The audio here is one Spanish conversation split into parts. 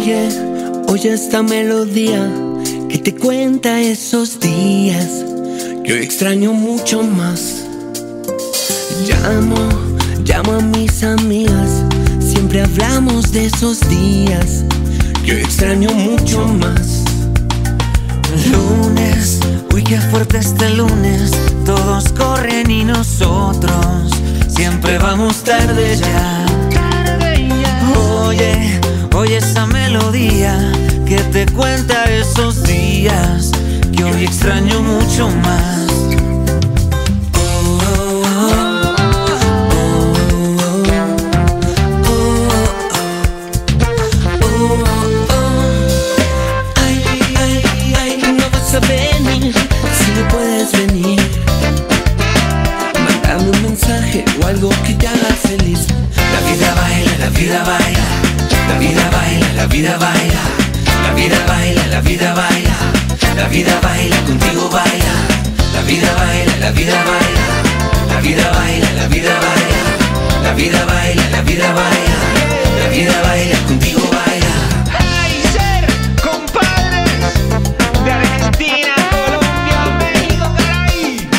Oye esta melodía que te cuenta esos días que hoy extraño mucho más. Llamo a mis amigas, siempre hablamos de esos días que hoy extraño mucho más. Lunes, uy qué fuerte este lunes, todos corren y nosotros siempre vamos tarde ya. Oye esa melodía que te cuenta esos días que hoy extraño mucho más. Ay, no vas a venir, si no puedes venir, mándame un mensaje o algo que te haga feliz. La vida baila, la vida baila, la vida baila, la vida baila, la vida baila, la vida baila, la vida baila, contigo baila, la vida baila, la vida baila, la vida baila, la vida baila, la vida baila, la vida baila, la vida baila, contigo baila. Ay, ser compadres de Argentina, Colombia, México, caray.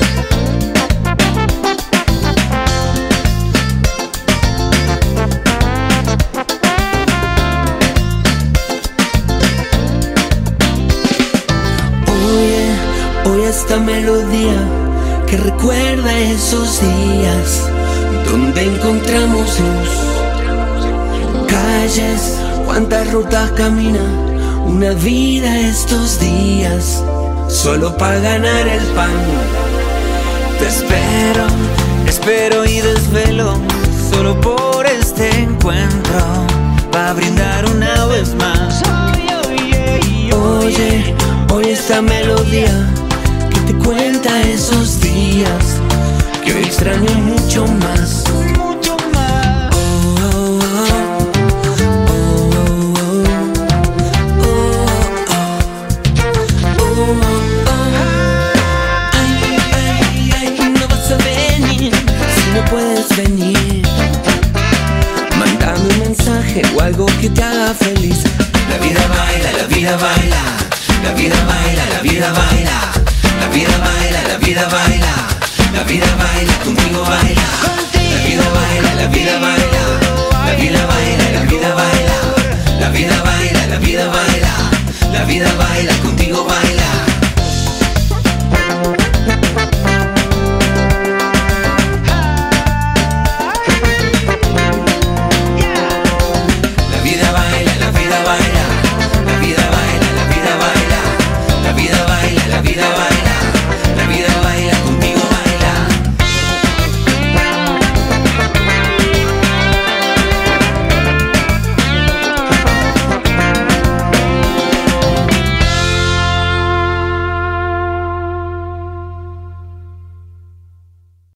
Oye esta melodía que recuerda esos días donde encontramos luz. Calles, cuántas rutas camina una vida estos días solo para ganar el pan. Te espero y desvelo solo por este encuentro, pa' brindar una vez más. Oye esta melodía que te cuenta esos días que hoy extraño mucho más. Mucho más. Ay, no vas a venir si no puedes venir.